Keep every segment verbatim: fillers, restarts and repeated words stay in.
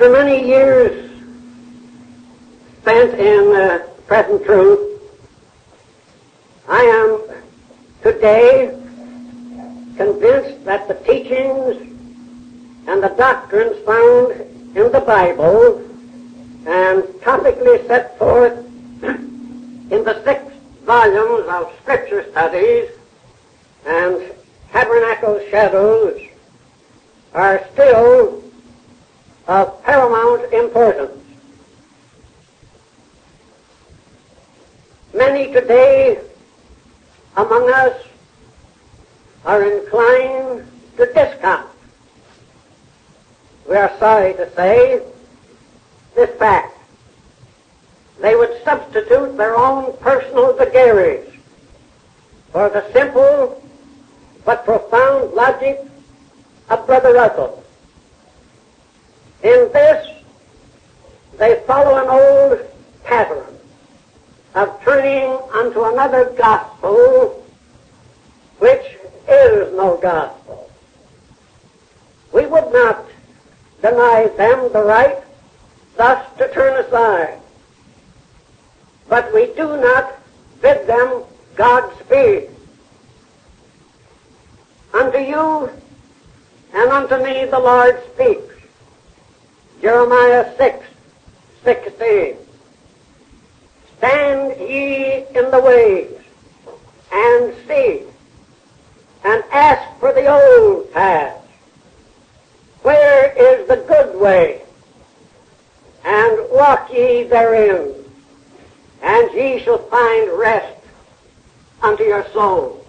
After many years spent in uh, present truth, I am today convinced that the teachings and the doctrines found in the Bible and topically set forth in the six volumes of Scripture Studies and Tabernacle Shadows are still of paramount importance. Many today among us are inclined to discount, we are sorry to say, this fact. They would substitute their own personal vagaries for the simple but profound logic of Brother Russell. In this, they follow an old pattern of turning unto another gospel which is no gospel. We would not deny them the right thus to turn aside, but we do not bid them Godspeed. Unto you and unto me the Lord speaks. Jeremiah six sixteen. Stand ye in the ways and see, and ask for the old paths. Where is the good way? And walk ye therein, and ye shall find rest unto your souls.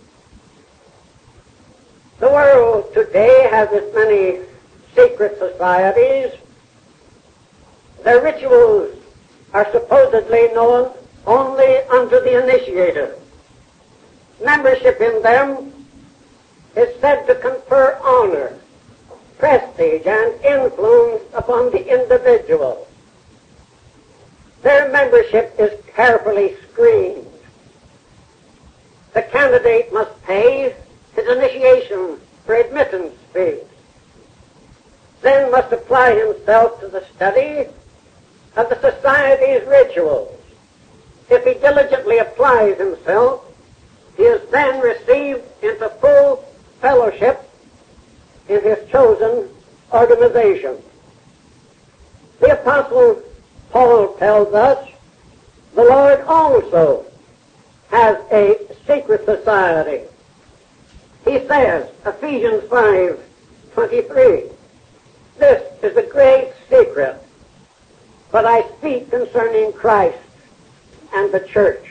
The world today has as many secret societies. Their rituals are supposedly known only unto the initiated. Membership in them is said to confer honor, prestige, and influence upon the individual. Their membership is carefully screened. The candidate must pay his initiation for admittance fees, then must apply himself to the study of the society's rituals. If he diligently applies himself, he is then received into full fellowship in his chosen organization. The Apostle Paul tells us the Lord also has a secret society. He says, Ephesians five twenty-three, this is a great secret, but I speak concerning Christ and the church.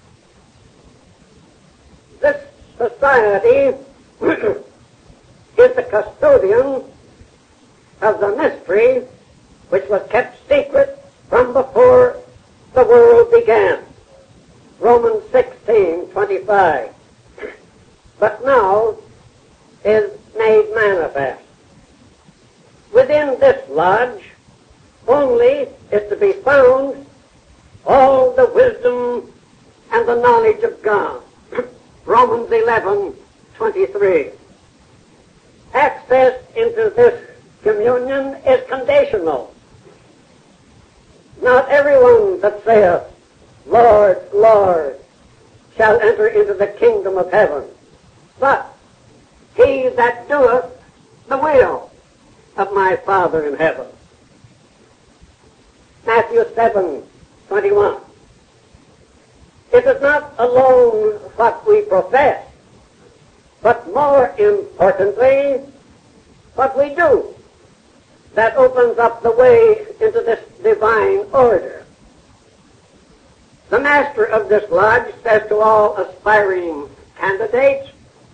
This society is the custodian of the mystery which was kept secret from before the world began. Romans sixteen twenty-five. But now is made manifest. Within this lodge only is to be found all the wisdom and the knowledge of God. Romans eleven twenty-three. Access into this communion is conditional. Not everyone that saith, Lord, Lord, shall enter into the kingdom of heaven, but he that doeth the will of my Father in heaven. Matthew seven twenty-one. It is not alone what we profess, but more importantly, what we do that opens up the way into this divine order. The master of this lodge says to all aspiring candidates,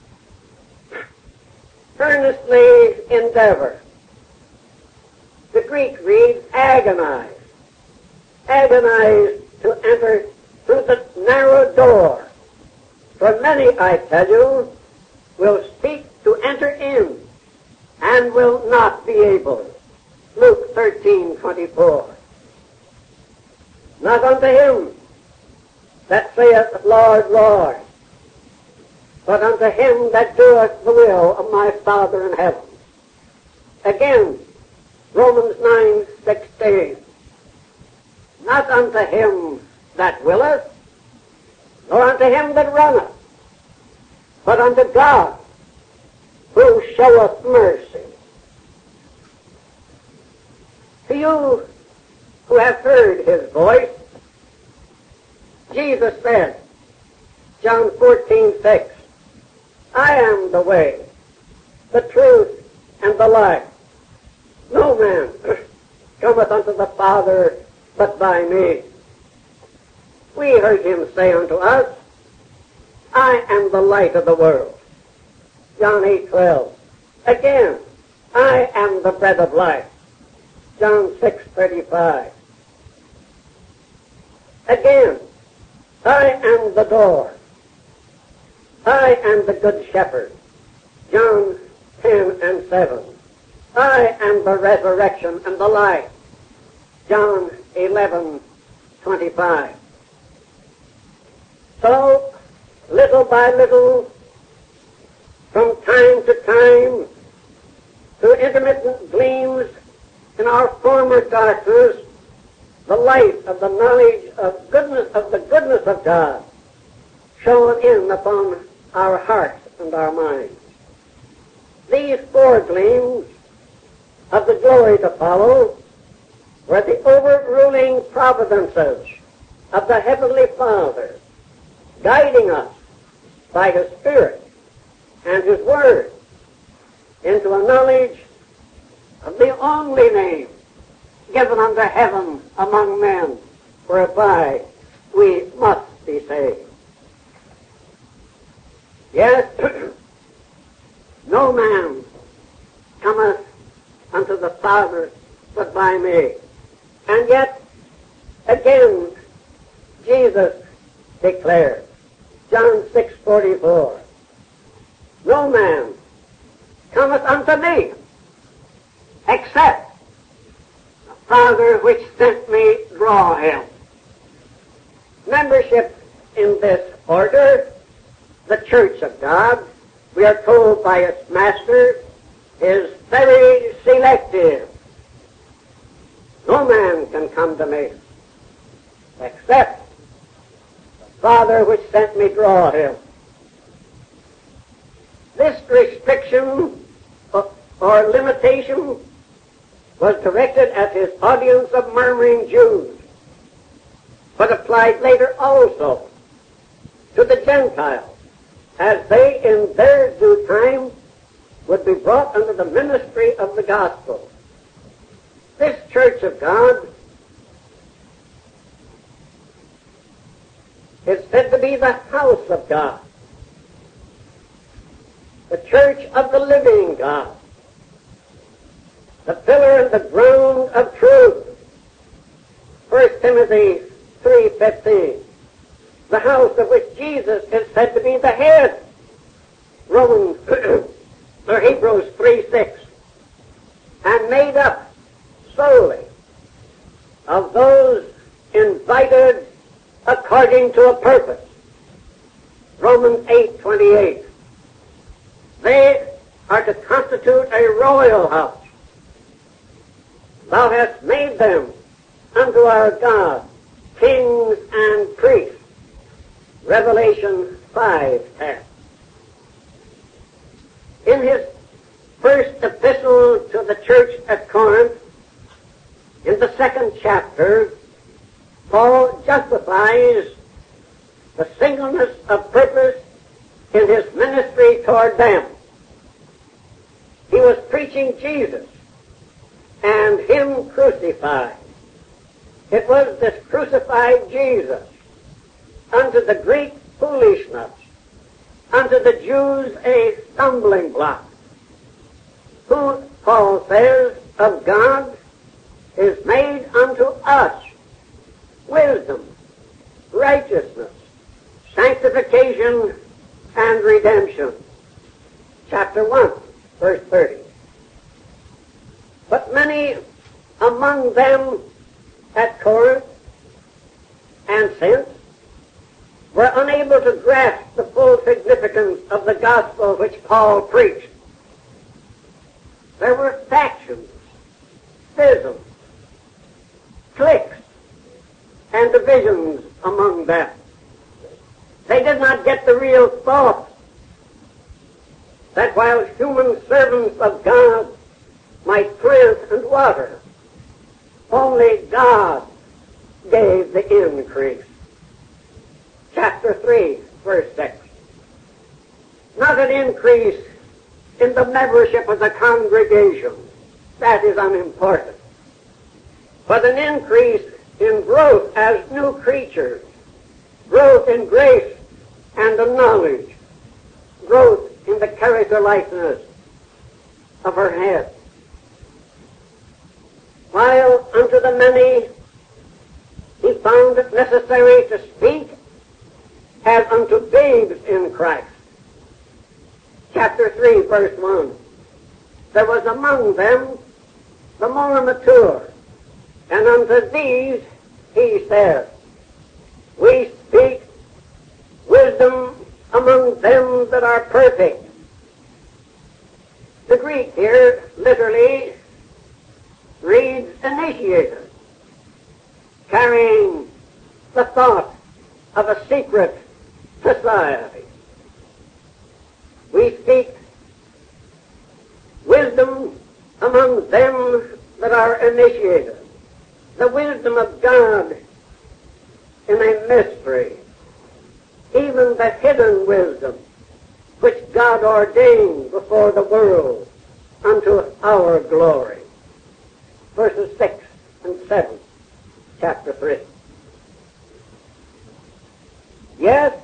earnestly endeavor. The Greek reads agonize. Agonize to enter through the narrow door. For many, I tell you, will seek to enter in and will not be able. Luke thirteen twenty-four. Not unto him that saith, Lord, Lord, but unto him that doeth the will of my Father in heaven. Again, Romans nine sixteen. Not unto him that willeth, nor unto him that runneth, but unto God, who showeth mercy. To you who have heard his voice, Jesus said, John fourteen six, I am the way, the truth, and the life. No man cometh unto the Father but by me. We heard him say unto us, I am the light of the world. John eight twelve. Again, I am the bread of life. John six thirty-five. Again, I am the door. I am the good shepherd. John ten and seven. I am the resurrection and the life. John eleven twenty-five. So, little by little, from time to time, through intermittent gleams in our former darkness, the light of the knowledge of goodness, of the goodness of God, shone in upon our hearts and our minds. These four gleams of the glory to follow were the overruling providences of the Heavenly Father, guiding us by His Spirit and His Word into a knowledge of the only name given under heaven among men, whereby we must be saved. Yes, no man cometh unto the Father but by me. And yet, again, Jesus declared, John six forty-four, no man cometh unto me, except the Father which sent me draw him. Membership in this order, the Church of God, we are told by its Master, is very selective. No man can come to me, except the Father which sent me draw him. This restriction or limitation was directed at his audience of murmuring Jews, but applied later also to the Gentiles, as they in their due time would be brought under the ministry of the gospel. This Church of God is said to be the house of God, the church of the living God, the pillar and the ground of truth. First Timothy three fifteen. The house of which Jesus is said to be the head. Romans or Hebrews three six. And made up solely of those invited according to a purpose. Romans eight twenty-eight. They are to constitute a royal house. Thou hast made them unto our God kings and priests. Revelation five ten. In his first epistle to the church at Corinth, in the second chapter, Paul justifies the singleness of purpose in his ministry toward them. He was preaching Jesus and Him crucified. It was this crucified Jesus, unto the Greek foolishness, unto the Jews a stumbling block, who, Paul says, of God is made unto us wisdom, righteousness, sanctification, and redemption. Chapter one, verse thirty. But many among them at Corinth and since were unable to grasp the full significance of the gospel which Paul preached. There were factions schisms, cliques, and divisions among them. They did not get the real thought that while human servants of God might plant and water, only God gave the increase. Chapter three, verse six. Not an increase in the membership of the congregation. That is unimportant. But an increase in growth as new creatures, growth in grace and in knowledge, growth in the character likeness of her head. While unto the many he found it necessary to speak as unto babes in Christ. Chapter three, verse one. There was among them the more mature, and unto these he said, we speak wisdom among them that are perfect. The Greek here literally reads initiated, carrying the thought of a secret society. We speak wisdom among them that are initiated, the wisdom of God in a mystery, even the hidden wisdom which God ordained before the world unto our glory. Verses six and seven, chapter three. Yes,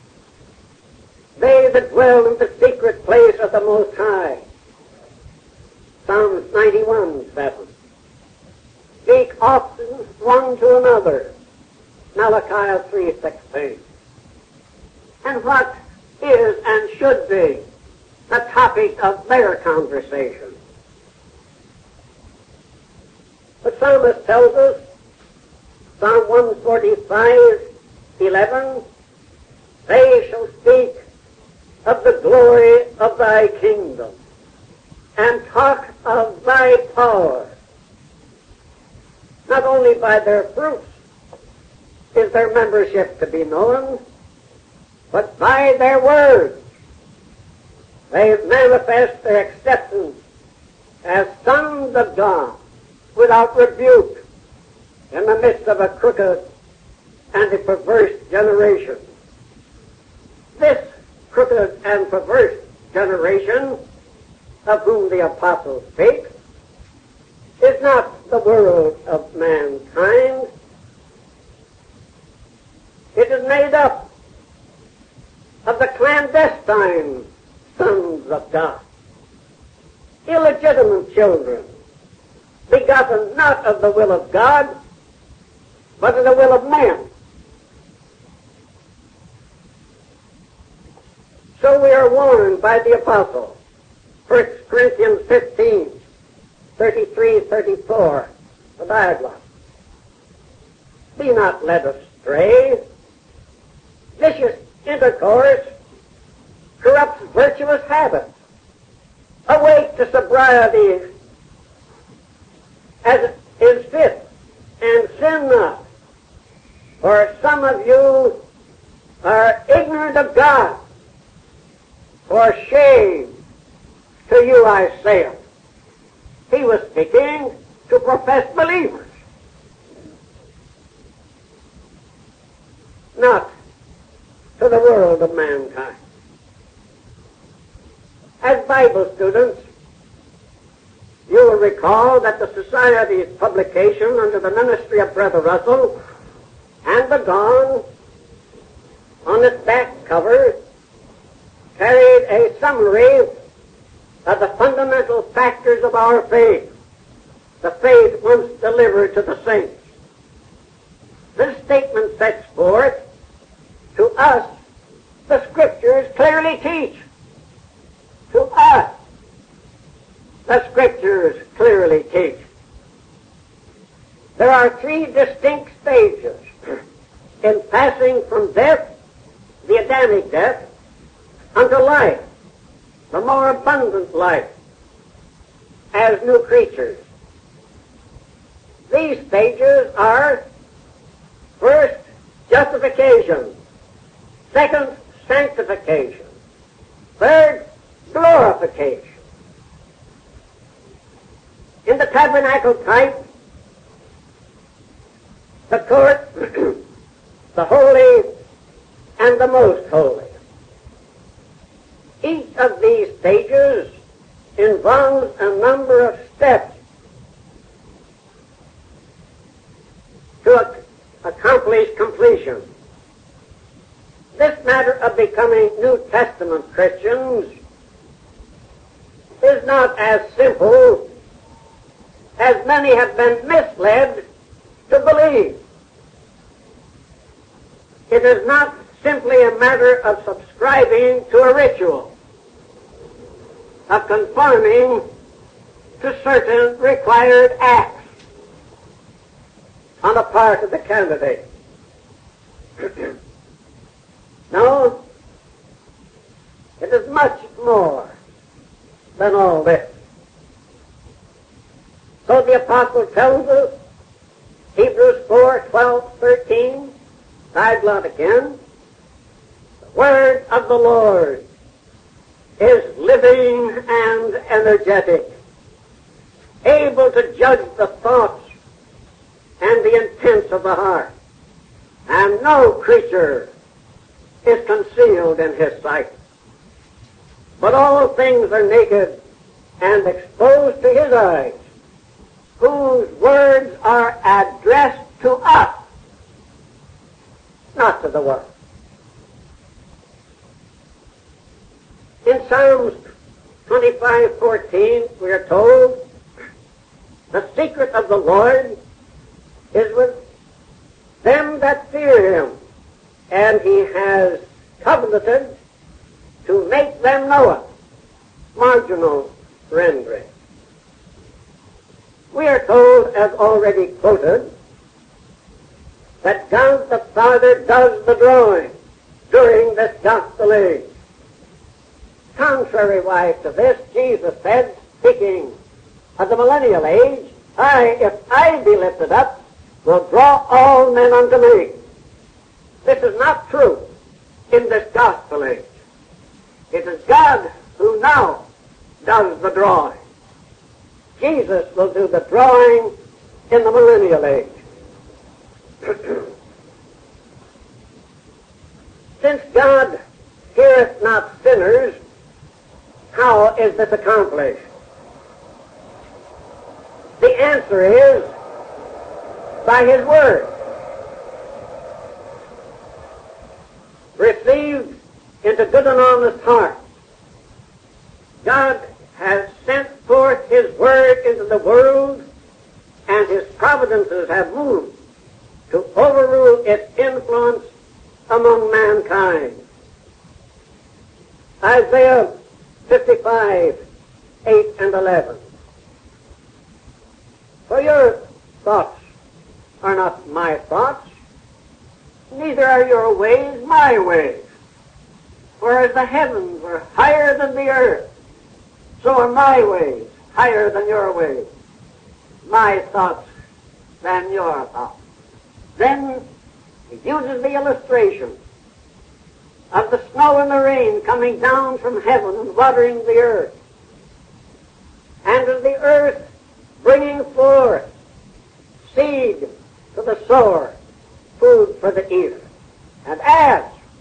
they that dwell in the secret place of the Most High, Psalms ninety-one, seven, speak often one to another, Malachi three, sixteen. And what is and should be the topic of their conversation? The psalmist tells us, Psalm one forty-five, eleven, they shall speak of the glory of thy kingdom and talk of thy power. Not only by their fruits is their membership to be known, but by their words they manifest their acceptance as sons of God without rebuke in the midst of a crooked and a perverse generation. This crooked and perverse generation of whom the apostle speaks is not the world of mankind. It is made up of the clandestine sons of God, illegitimate children, begotten not of the will of God, but of the will of man. So we are warned by the apostle, First Corinthians fifteen, thirty-three, thirty-four, the dialogue. Be not led astray. Vicious intercourse corrupts virtuous habits. Awake to sobriety as is fit, and sin not. For some of you are ignorant of God. For shame to you I say it. He was speaking to professed believers, not to the world of mankind. As Bible students, you will recall that the Society's publication under the ministry of Brother Russell and the Dawn on its back cover carried a summary of the fundamental factors of our faith, the faith once delivered to the saints. This statement sets forth, to us, the Scriptures clearly teach. To us, the Scriptures clearly teach. There are three distinct stages in passing from death, the Adamic death, unto life, the more abundant life, as new creatures. These stages are, first, justification, second, sanctification, third, glorification. In the tabernacle type, the court, the holy, and the most holy. Each of these stages involves a number of steps to ac- accomplish completion. This matter of becoming New Testament Christians is not as simple as many have been misled to believe. It is not simply a matter of subscribing to a ritual, of conforming to certain required acts on the part of the candidate. No, it is much more than all this. So the apostle tells us, Hebrews four, twelve, thirteen, sideline again, the word of the Lord is living and energetic, able to judge the thoughts and the intents of the heart, and no creature is concealed in his sight. But all things are naked and exposed to his eyes, whose words are addressed to us, not to the world. In Psalms twenty-five fourteen, we are told, the secret of the Lord is with them that fear him, and he has covenanted to make them know it. Marginal rendering. We are told, as already quoted, that God the Father does the drawing during this gospel age. Contrary-wise to this, Jesus said, speaking of the millennial age, I, if I be lifted up, will draw all men unto me. This is not true in this gospel age. It is God who now does the drawing. Jesus will do the drawing in the millennial age. Since God heareth not sinners, how is this accomplished? The answer is by his word, received into good and honest hearts. God has sent forth his word into the world, and his providences have moved to overrule its influence among mankind. Isaiah fifty-five, eight and eleven. For your thoughts are not my thoughts, neither are your ways my ways. For as the heavens are higher than the earth, so are my ways higher than your ways, my thoughts than your thoughts. Then he uses the illustration of the snow and the rain coming down from heaven and watering the earth, and of the earth bringing forth seed to the sower, food for the eater. And as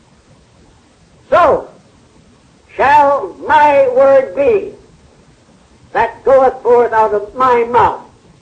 so shall my word be that goeth forth out of my mouth.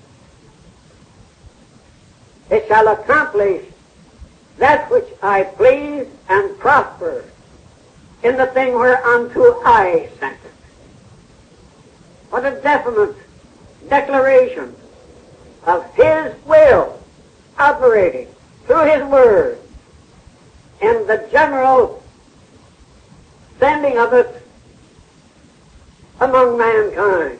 It shall accomplish that which I please and prosper in the thing whereunto I sent it. What a definite declaration of his will operating through his word in the general sending of it among mankind.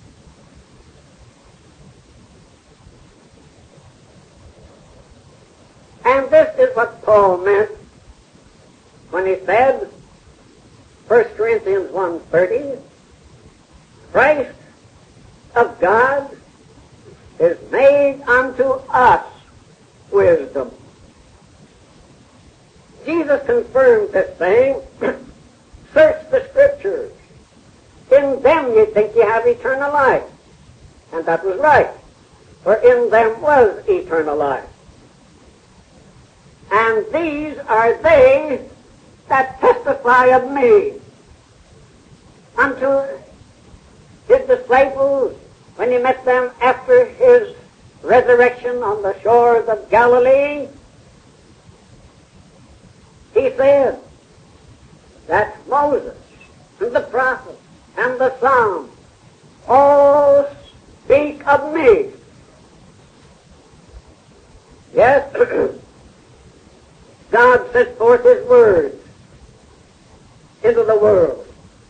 And this is what Paul meant when he said, First Corinthians one thirty, Christ of God is made unto us wisdom. Jesus confirmed this saying, search the Scriptures. In them ye think ye have eternal life. And that was right, for in them was eternal life. And these are they that testify of me. Unto his disciples, when he met them after his resurrection on the shores of Galilee, he said that Moses and the prophets and the Psalms all speak of me. Yes, God sent forth his words into the world.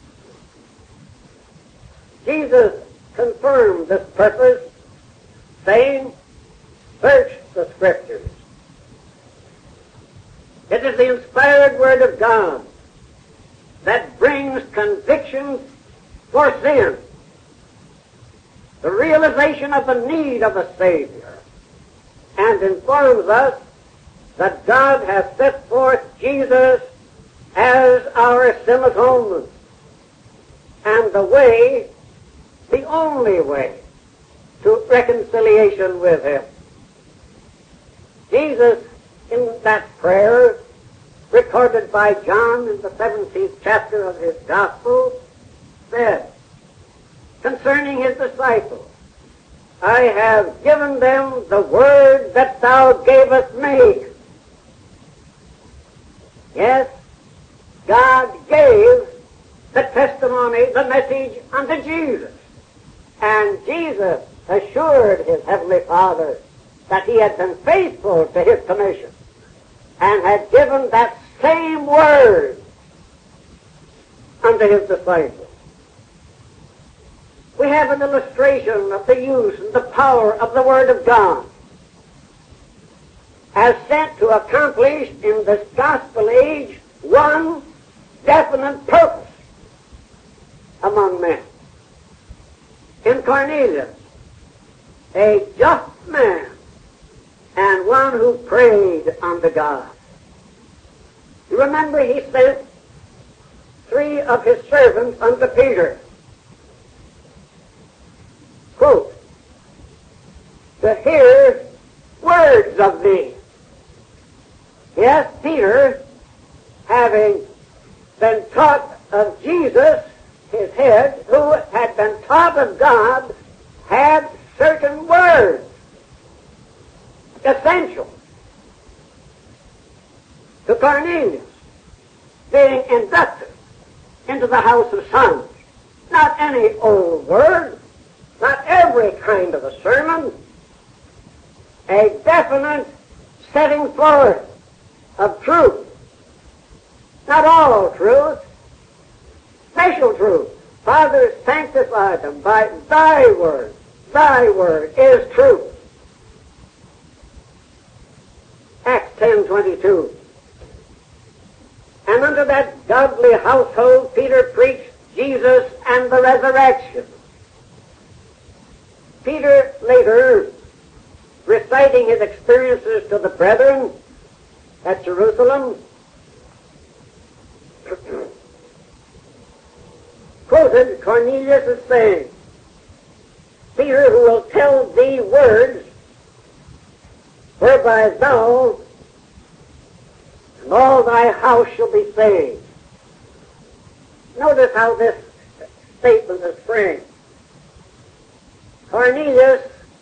Jesus confirmed this purpose, saying, search the Scriptures. It is the inspired Word of God that brings conviction for sin, the realization of the need of a Savior, and informs us that God has set forth Jesus as our sin atonement and the way, the only way, to reconciliation with him. Jesus, in that prayer recorded by John in the seventeenth chapter of his Gospel, said concerning his disciples, I have given them the word that thou gavest me. Yes, God gave the testimony, the message unto Jesus. And Jesus assured his heavenly Father that he had been faithful to his commission and had given that same word unto his disciples. We have an illustration of the use and the power of the Word of God as sent to accomplish in this gospel age one definite purpose among men. In Cornelius, a just man and one who prayed unto God. You remember he sent three of his servants unto Peter, quote, to hear words of thee. Yes, Peter, having been taught of Jesus, his head, who had been taught of God, had certain words, essential to Cornelius, being inducted into the house of sons. Not any old word, not every kind of a sermon, a definite setting forth of truth. Not all truth, special truth. Father, sanctify them by thy word. Thy word is truth. Acts ten twenty-two. And unto that godly household Peter preached Jesus and the resurrection. Peter later, reciting his experiences to the brethren at Jerusalem, quoted Cornelius as saying, Peter, who will tell thee words whereby thou and all thy house shall be saved. Notice how this statement is framed. Cornelius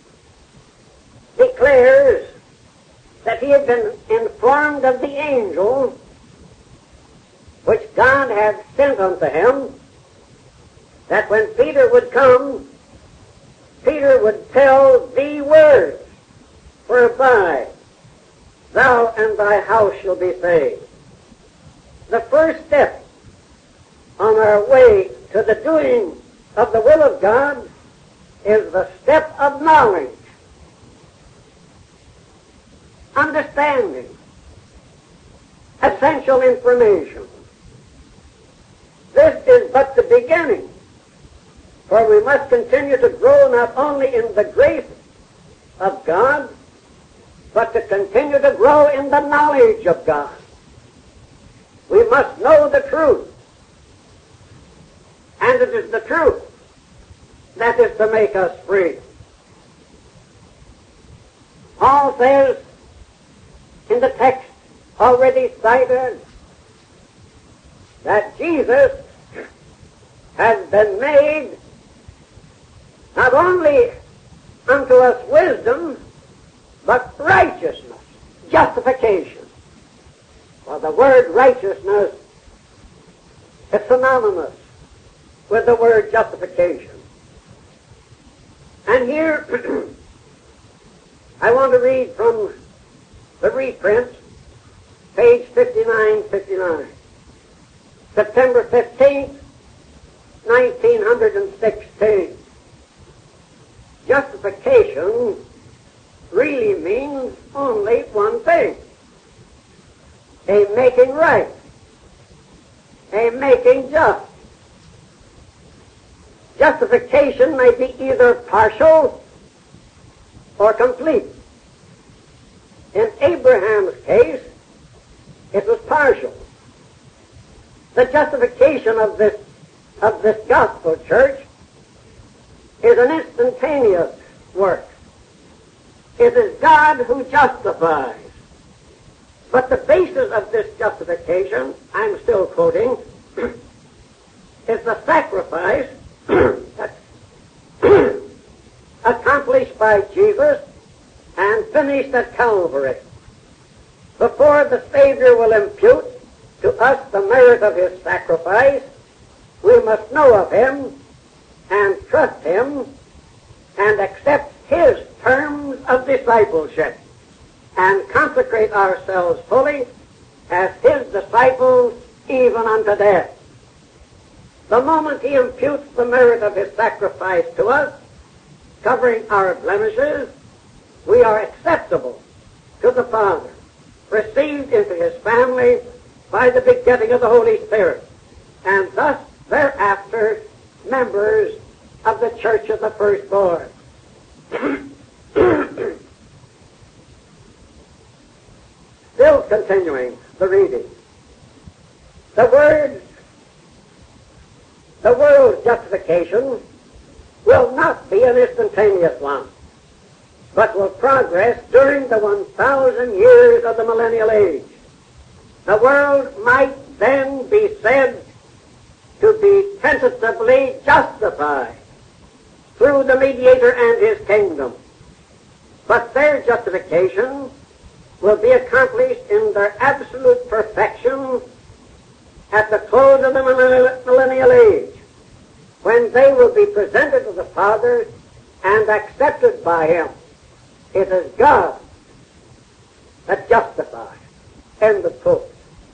declares that he had been informed of the angel which God had sent unto him, that when Peter would come, Peter would tell thee words whereby thou and thy house shall be saved. The first step on our way to the doing of the will of God is the step of knowledge, understanding, essential information. This is but the beginning, for we must continue to grow not only in the grace of God, but to continue to grow in the knowledge of God. We must know the truth. And it is the truth that is to make us free. Paul says in the text already cited that Jesus has been made not only unto us wisdom, but righteousness, justification. Well, the word righteousness is synonymous with the word justification. And here I want to read from the reprint, page fifty-nine fifty-nine. September fifteenth, nineteen sixteen. Justification really means only one thing: a making right, a making just. Justification may be either partial or complete. In Abraham's case, it was partial. The justification of this of this gospel church is an instantaneous work. It is God who justifies. But the basis of this justification, I'm still quoting, is the sacrifice accomplished by Jesus and finished at Calvary. Before the Savior will impute to us the merit of His sacrifice, we must know of Him and trust Him and accept His terms of discipleship and consecrate ourselves fully as His disciples even unto death. The moment He imputes the merit of His sacrifice to us, covering our blemishes, we are acceptable to the Father, received into His family by the begetting of the Holy Spirit, and thus thereafter members of the Church of the Firstborn. Still continuing the reading. The words, the world's justification will not be an instantaneous one, but will progress during the one thousand years of the millennial age. The world might then be said to be tentatively justified through the mediator and his kingdom. But their justification will be accomplished in their absolute perfection at the close of the millennial age, when they will be presented to the Father and accepted by Him. It is God that justifies. End of quote.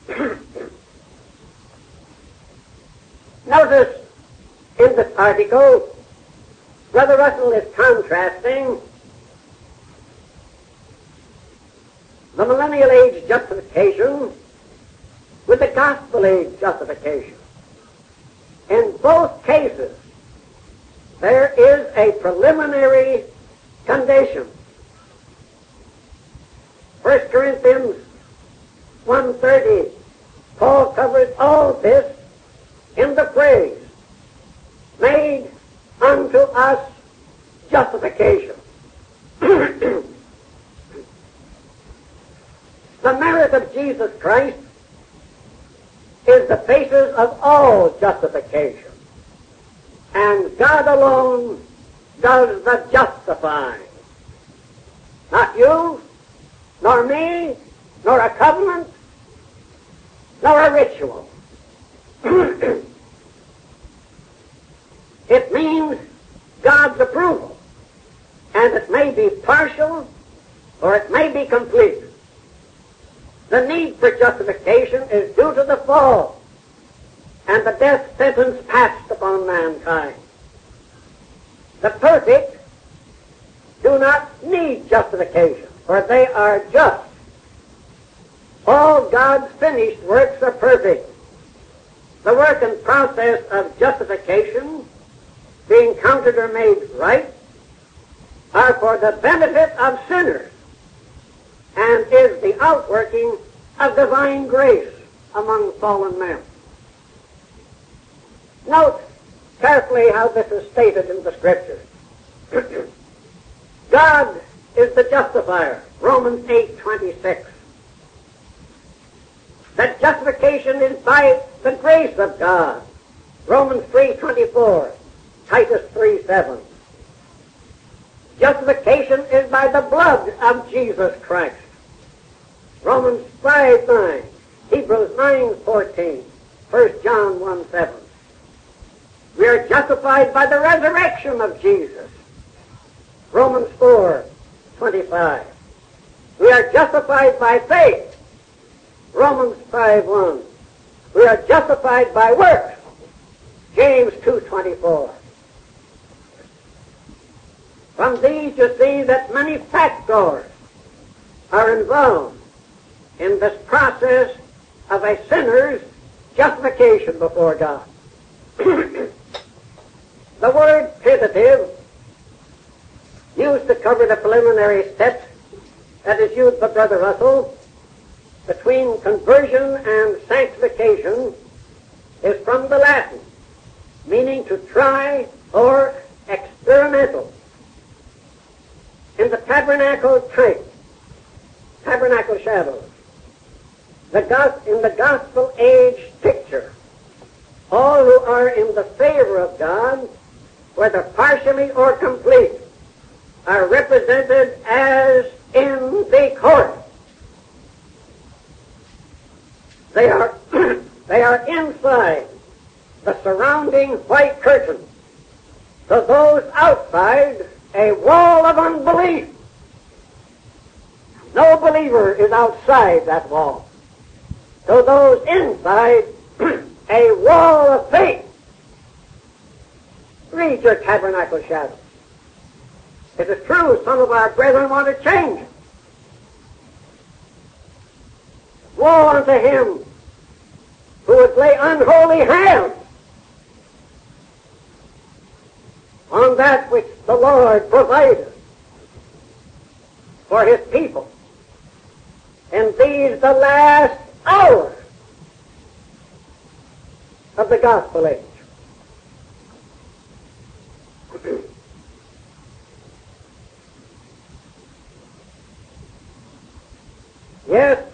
Notice in this article, Brother Russell is contrasting the millennial age justification with the gospel age justification. In both cases, there is a preliminary condition. First Corinthians one thirty, Paul covers all this in the phrase, made unto us justification. The merit of Jesus Christ is the basis of all justification, and God alone does the justifying. Not you, nor me, nor a covenant, nor a ritual. It means God's approval, and it may be partial or it may be complete. The need for justification is due to the fall and the death sentence passed upon mankind. The perfect do not need justification, for they are just. All God's finished works are perfect. The work and process of justification, being counted or made right, are for the benefit of sinners and is the outworking of divine grace among fallen men. Note carefully how this is stated in the Scriptures. God is the justifier, Romans eight twenty-six. That justification is by the grace of God, Romans three twenty-four, Titus three seven. Justification is by the blood of Jesus Christ, Romans five nine, Hebrews nine fourteen, First John one seven. We are justified by the resurrection of Jesus, Romans four twenty-five. We are justified by faith, Romans five one. We are justified by works, James two twenty-four. From these you see that many factors are involved in this process of a sinner's justification before God. The word putative, used to cover the preliminary steps that is used by Brother Russell between conversion and sanctification, is from the Latin, meaning to try or experimental. In the tabernacle type, tabernacle shadows, the gos- in the gospel age picture, all who are in the favor of God, whether partially or complete, are represented as in the court. They are, they are inside the surrounding white curtain. To those outside, a wall of unbelief. No believer is outside that wall. To those inside, a wall of faith. Read your tabernacle shadow. It is true, some of our brethren want to change it. Woe unto him who would lay unholy hands on that which the Lord provided for his people in these the last hours of the gospel age. Yes,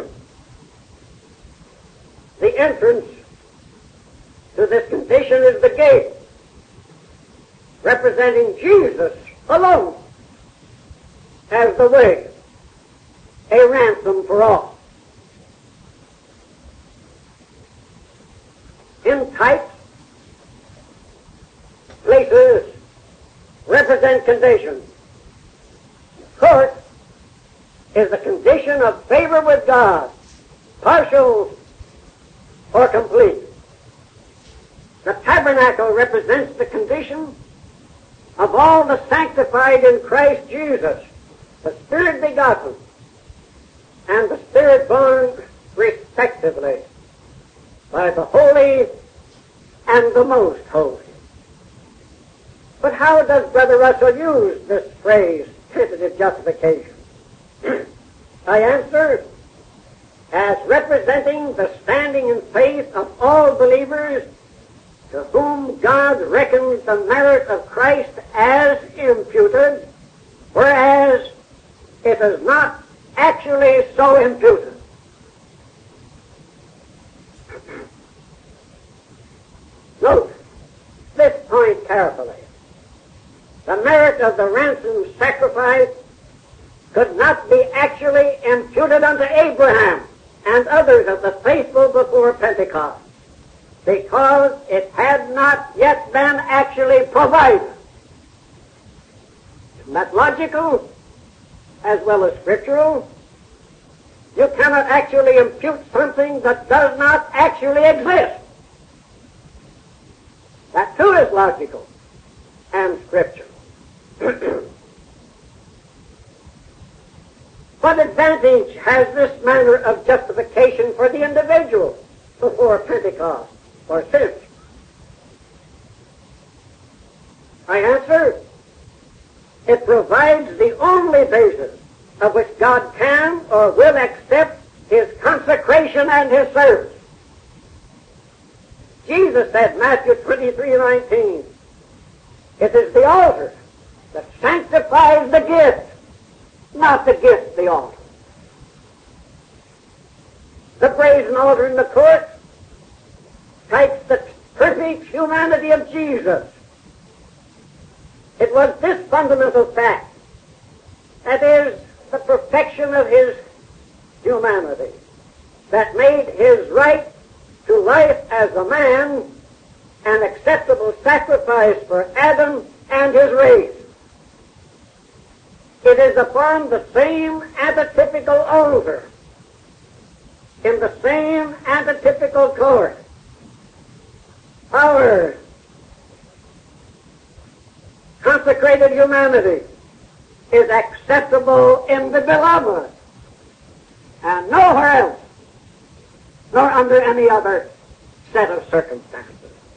the entrance to this condition is the gate, representing Jesus alone as the way, a ransom for all. In types, places represent conditions. Court is the condition of favor with God, partial or complete. The tabernacle represents the condition of all the sanctified in Christ Jesus, the Spirit begotten and the Spirit born respectively by the holy and the most holy. But how does Brother Russell use this phrase, tentative justification? I answer, as representing the standing in faith of all believers to whom God reckons the merit of Christ as imputed, whereas it is not actually so imputed. Note this point carefully. The merit of the ransom sacrifice could not be actually imputed unto Abraham and others of the faithful before Pentecost, because it had not yet been actually provided. Isn't that logical as well as scriptural? You cannot actually impute something that does not actually exist. That too is logical and scriptural. What advantage has this manner of justification for the individual before Pentecost or since? I answer, it provides the only basis of which God can or will accept his consecration and his service. Jesus said, Matthew twenty-three nineteen, it is the altar that sanctifies the gift, not the gift the altar. The brazen altar in the court types the perfect humanity of Jesus. It was this fundamental fact, that is, the perfection of his humanity, that made his right to life as a man an acceptable sacrifice for Adam and his race. It is upon the same antitypical altar, in the same antitypical court, our consecrated humanity is acceptable in the beloved, and nowhere else, nor under any other set of circumstances.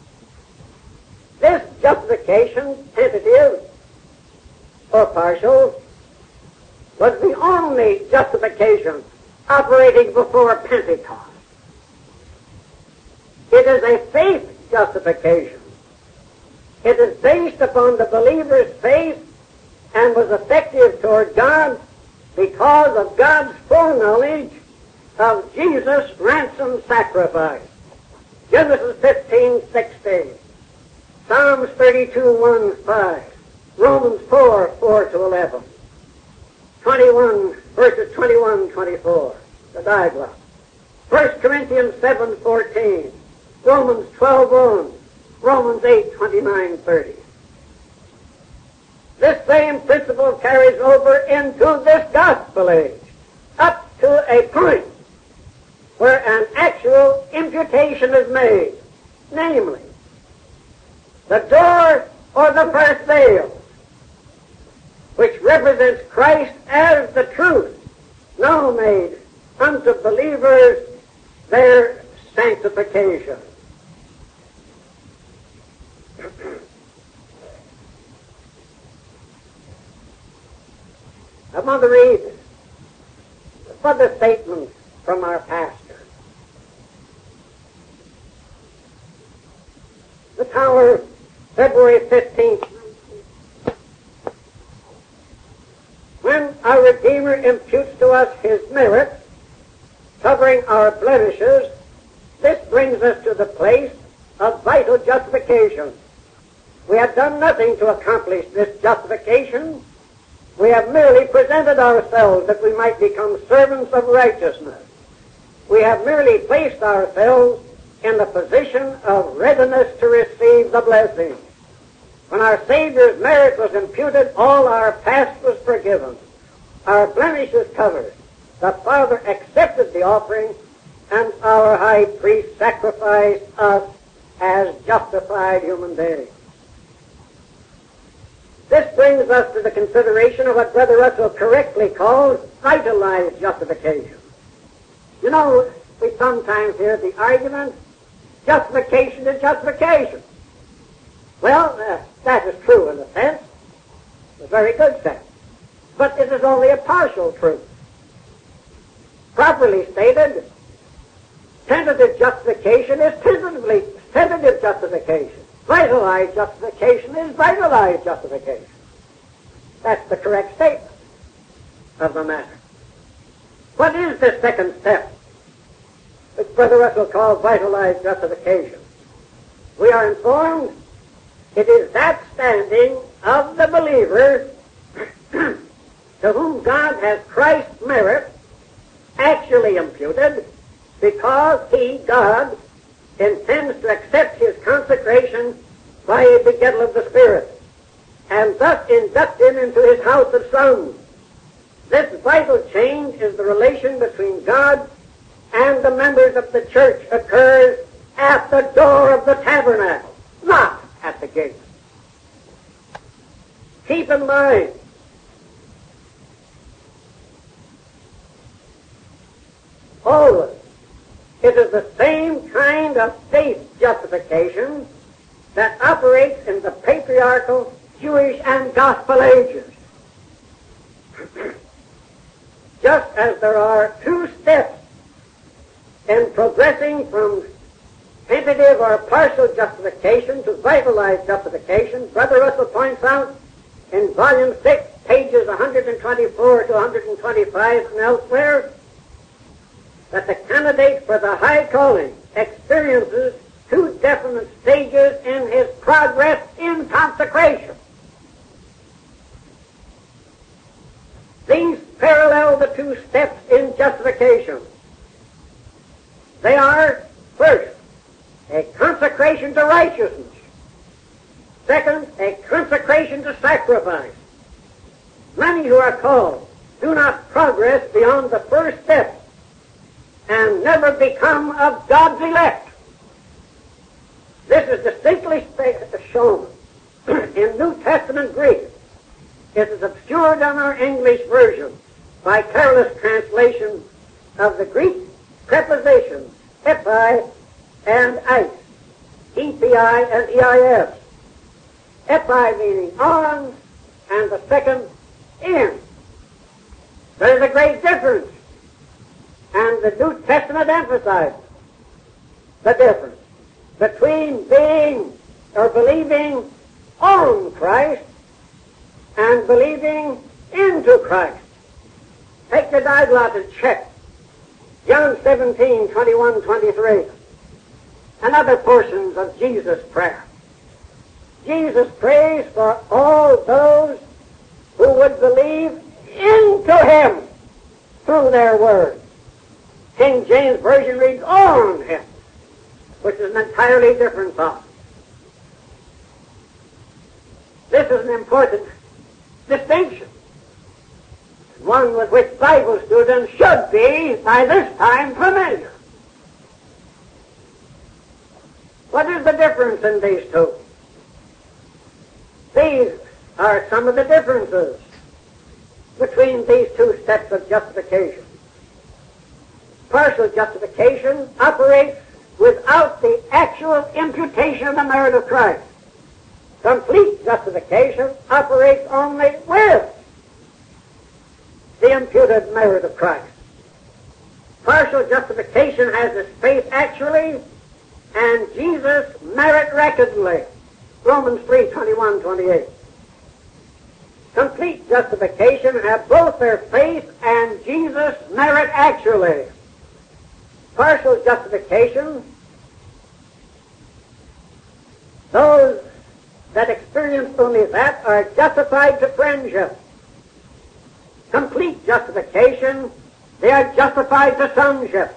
This justification, tentative or partial, was the only justification operating before Pentecost. It is a faith justification. It is based upon the believer's faith and was effective toward God because of God's foreknowledge of Jesus' ransom sacrifice. Genesis fifteen sixteen, Psalms thirty-two one five, Romans four four to eleven, twenty-one verses twenty-one twenty-four, the diagram, First Corinthians seven fourteen, Romans twelve one, Romans eight twenty-nine thirty. This same principle carries over into this gospel age, up to a point where an actual imputation is made, namely, the door or the first veil, which represents Christ as the truth, now made unto believers their sanctification. I want to read further statements from our pastor. The Tower, February fifteenth. When our Redeemer imputes to us his merit, covering our blemishes, this brings us to the place of vital justification. We have done nothing to accomplish this justification. We have merely presented ourselves that we might become servants of righteousness. We have merely placed ourselves in the position of readiness to receive the blessing. When our Savior's merit was imputed, all our past was forgiven. Our blemishes covered. The Father accepted the offering, and our high priest sacrificed us as justified human beings. This brings us to the consideration of what Brother Russell correctly calls vitalized justification. You know, we sometimes hear the argument, justification is justification. Well, uh, that is true in a sense, a very good sense. But it is only a partial truth. Properly stated, tentative justification is tentatively, tentative justification. Vitalized justification is vitalized justification. That's the correct statement of the matter. What is the second step, which Brother Russell calls vitalized justification? We are informed it is that standing of the believer to whom God has Christ's merit actually imputed because he, God, intends to accept his consecration by a begettal of the Spirit, and thus induct him into his house of sons. This vital change is the relation between God and the members of the church occurs at the door of the tabernacle, not at the gate. Keep in mind, always, it is the same kind of faith justification that operates in the patriarchal, Jewish, and gospel ages. Just as there are two steps in progressing from tentative or partial justification to vitalized justification, Brother Russell points out in volume six, pages one twenty-four to one twenty-five and elsewhere, that the candidate for the high calling experiences two definite stages in his progress in consecration. These parallel the two steps in justification. They are, first, a consecration to righteousness. Second, a consecration to sacrifice. Many who are called do not progress beyond the first step and never become of God's elect. This is distinctly shown in New Testament Greek. It is obscured in our English version by careless translation of the Greek prepositions epi and eis, E P I and E I S. Epi meaning on, and the second in. There is a great difference, and the New Testament emphasizes the difference between being or believing on Christ and believing into Christ. Take the dialogue and check John seventeen, twenty-one, twenty-three, and other portions of Jesus' prayer. Jesus prays for all those who would believe into Him through their word. King James Version reads on Him, which is an entirely different thought. This is an important distinction, one with which Bible students should be, by this time, familiar. What is the difference in these two? These are some of the differences between these two steps of justification. Partial justification operates without the actual imputation of the merit of Christ. Complete justification operates only with the imputed merit of Christ. Partial justification has its faith actually and Jesus' merit reckonedly. Romans three, twenty-one, twenty-eight. Complete justification have both their faith and Jesus' merit actually. Partial justification, those that experience only that are justified to friendship. Complete justification, they are justified to sonship.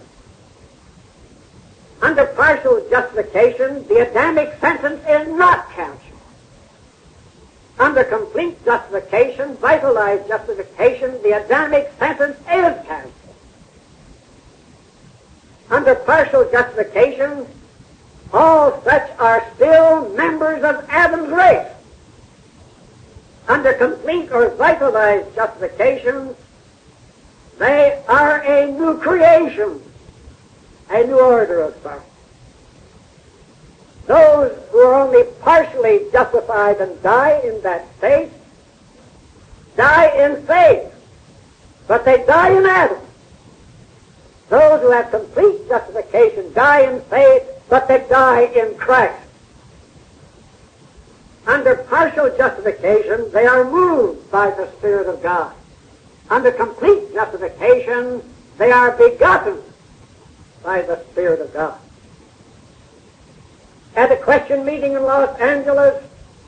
Under partial justification, the Adamic sentence is not canceled. Under complete justification, vitalized justification, the Adamic sentence is canceled. Under partial justification, all such are still members of Adam's race. Under complete or vitalized justification, they are a new creation, a new order of sorts. Those who are only partially justified and die in that state die in faith, but they die in Adam. Those who have complete justification die in faith, but they die in Christ. Under partial justification, they are moved by the Spirit of God. Under complete justification, they are begotten by the Spirit of God. At a question meeting in Los Angeles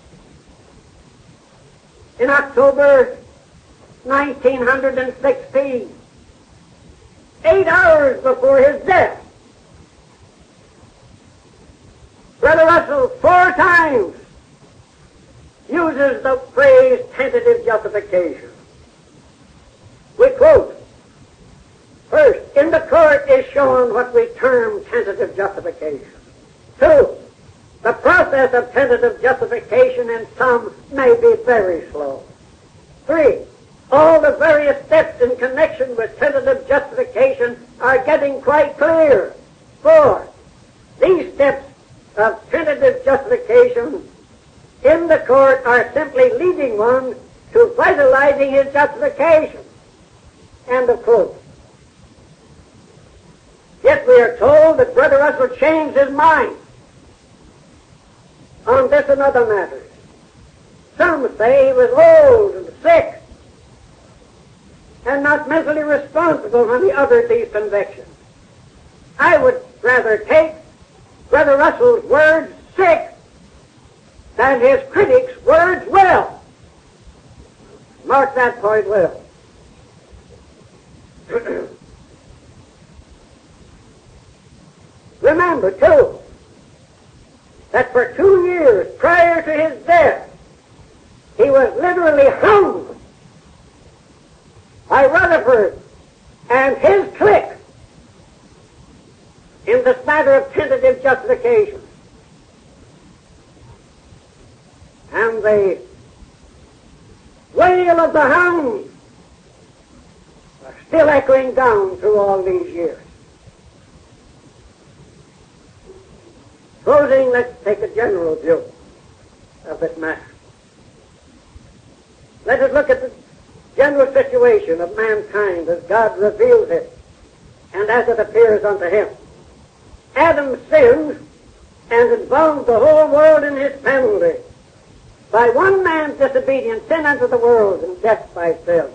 in October nineteen sixteen, eight hours before his death, Brother Russell four times uses the phrase tentative justification. We quote, first, in the court is shown what we term tentative justification. Two, the process of tentative justification in some may be very slow. Three, all the various steps in connection with tentative justification are getting quite clear. Four, these steps of tentative justification in the court are simply leading one to vitalizing his justification. End of quote. Yet we are told that Brother Russell changed his mind on this and other matters. Some say he was old and sick and not mentally responsible when he uttered these convictions. I would rather take Brother Russell's words sick than his critics' words well. Mark that point well. Remember, too, that for two years prior to his death, he was literally hung by Rutherford and his clique in this matter of tentative justification. And the wail of the hounds are still echoing down through all these years. Closing, let's take a general view of this matter. Let us look at the general situation of mankind as God reveals it and as it appears unto him. Adam sinned and involved the whole world in his penalty. By one man's disobedience, sin entered the world, and death by sin.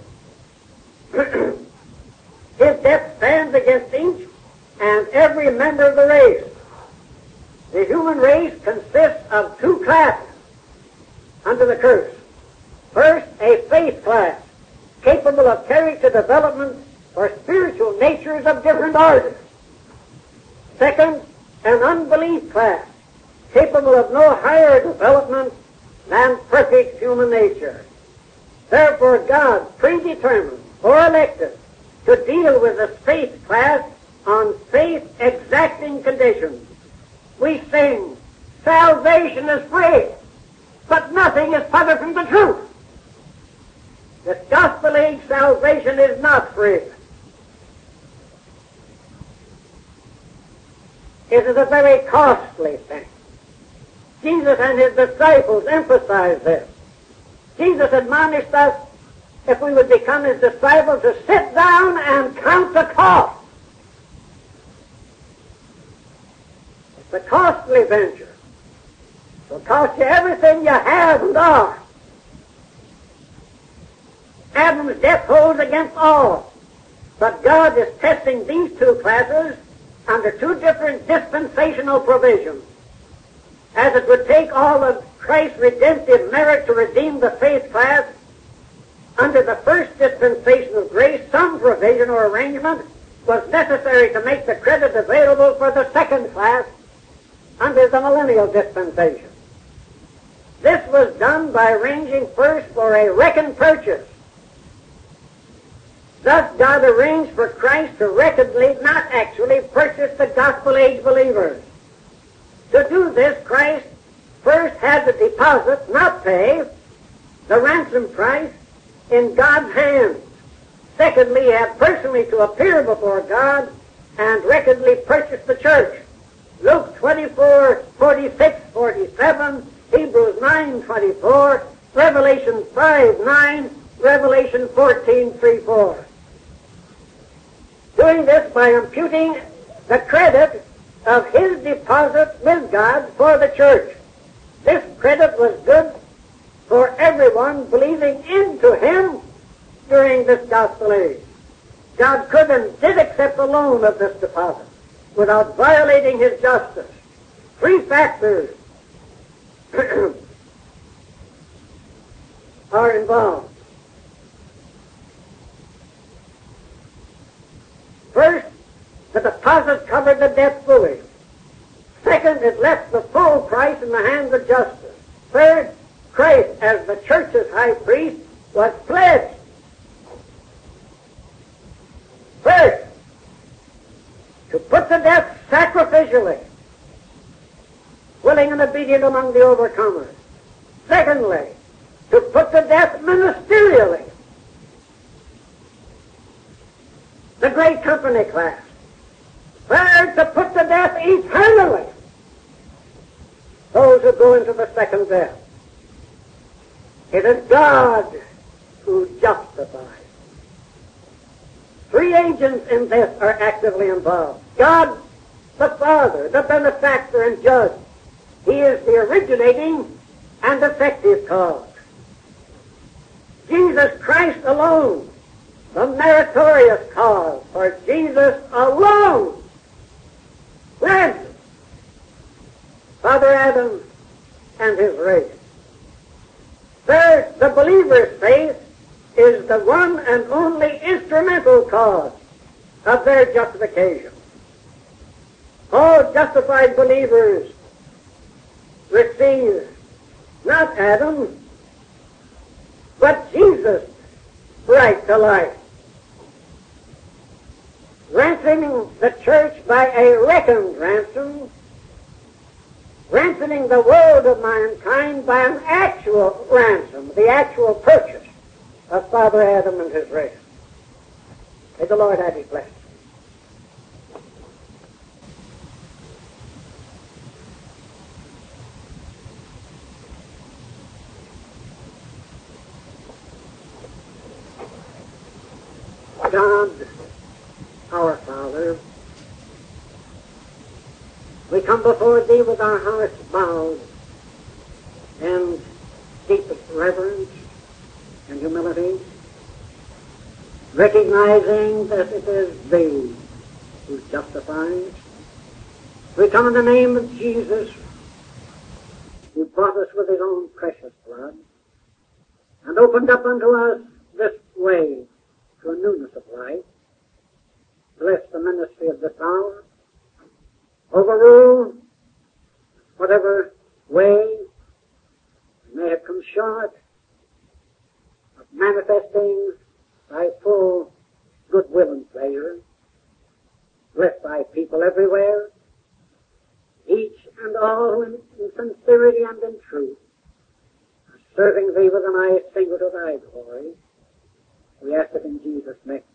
His death stands against each and every member of the race. The human race consists of two classes under the curse. First, a faith class, capable of character development for spiritual natures of different orders. Second, an unbelief class, capable of no higher development than perfect human nature. Therefore, God predetermined or elected to deal with the faith class on faith-exacting conditions. We sing, salvation is free, but nothing is further from the truth. This gospel age salvation is not free. It is a very costly thing. Jesus and his disciples emphasized this. Jesus admonished us, if we would become his disciples, to sit down and count the cost. It's a costly venture. It will cost you everything you have and are. Adam's death holds against all, but God is testing these two classes under two different dispensational provisions. As it would take all of Christ's redemptive merit to redeem the faith class, under the first dispensation of grace, some provision or arrangement was necessary to make the credit available for the second class under the millennial dispensation. This was done by arranging first for a reckon purchase. Thus God arranged for Christ to reckonly, not actually, purchase the gospel age believers. To do this, Christ first had to deposit, not pay, the ransom price in God's hands. Secondly, he had personally to appear before God and reckonly purchase the church. Luke twenty-four, forty-six, forty-seven, Hebrews nine, twenty-four, Revelation five, nine, Revelation fourteen, three, four. Doing this by imputing the credit of his deposit with God for the church. This credit was good for everyone believing into him during this gospel age. God could and did accept the loan of this deposit without violating his justice. Three factors are involved. First, the deposit covered the debt fully. Second, it left the full price in the hands of justice. Third, Christ, as the church's high priest, was pledged. First, to put to death sacrificially, willing and obedient among the overcomers. Secondly, to put to death ministerially, the great company class. Third, to put to death eternally those who go into the second death. It is God who justifies. Three agents in this are actively involved. God, the Father, the benefactor and judge. He is the originating and effective cause. Jesus Christ alone, the meritorious cause, for Jesus alone ransomed Father Adam and his race. Third, the believer's faith is the one and only instrumental cause of their justification. All justified believers receive not Adam, but Jesus' right to life, ransoming the church by a reckoned ransom, ransoming the world of mankind by an actual ransom, the actual purchase of Father Adam and his race. May the Lord add his blessing. God, our Father, we come before Thee with our hearts bowed in deepest reverence and humility, recognizing that it is Thee who justifies. We come in the name of Jesus, who bought us with His own precious blood, and opened up unto us this way to a newness of life. Bless the ministry of this hour. Overrule whatever way may have come short of manifesting Thy full goodwill and pleasure. Bless Thy people everywhere, each and all in, in sincerity and in truth, serving Thee with an eye single to Thy glory. We ask it in Jesus' name.